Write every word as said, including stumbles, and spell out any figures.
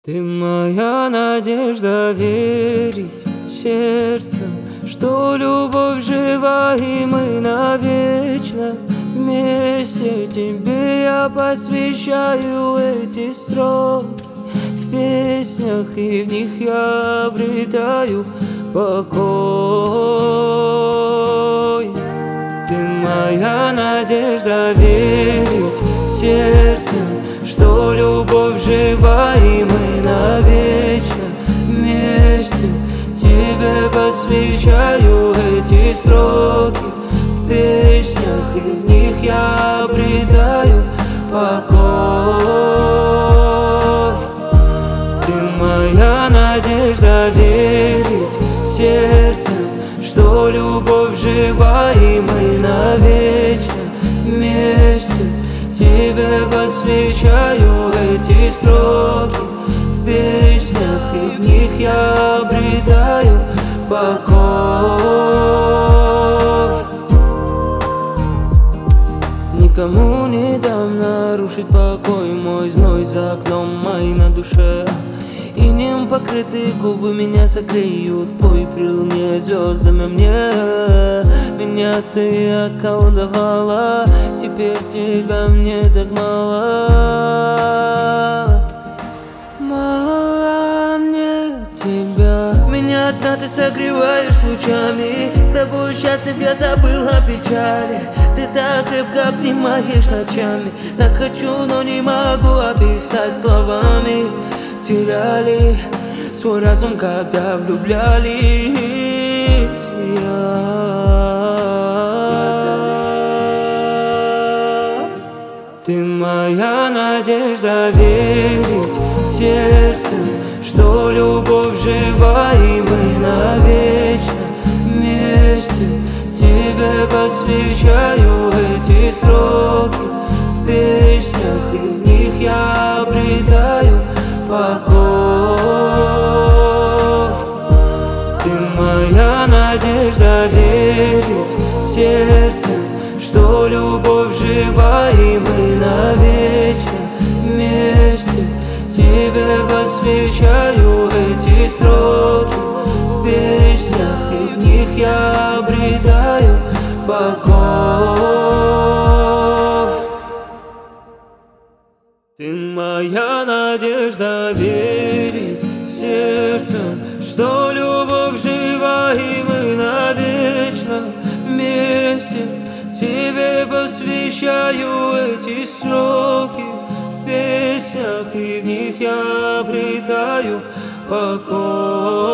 Ты моя надежда, верить сердцем, что любовь жива и мы навечно вместе. Тебе я посвящаю эти строки в песнях, и в них я обретаю покой. Ты моя надежда, верить сердцем, что любовь жива и мы навечно вместе. Тебе посвящаю эти строки в песнях, и в них я обретаю покой. Ты моя надежда, верить сердцем, что любовь жива и мы навечно вместе. Тебе посвящаю эти строки в песнях, и в них я обретаю покой. Никому не дам нарушить покой мой, зной за окном, май на душе. Инеем покрытые губы меня согреют, пой при луне звездами мне. Меня ты околдовала, теперь тебя мне так мало. Мало мне тебя. Меня одна ты согреваешь лучами, с тобой счастлив, я забыл о печали. Ты так крепко обнимаешь ночами, так хочу, но не могу описать словами. Теряли свой разум, когда влюблялись. Ты моя надежда, верить сердцем, что любовь жива и мы навечно вместе. Тебе посвящаю эти строки в песнях, и в них я обретаю покой. Ты моя надежда, верить сердцем, что любовь жива и мы навечно вместе. Тебе посвящаю эти строки в песнях, и в них я обретаю покой. Ты моя надежда, верить сердцем, что любовь жива и мы навечно вместе. Тебе посвящаю эти строки в песнях, и в них я обретаю покой.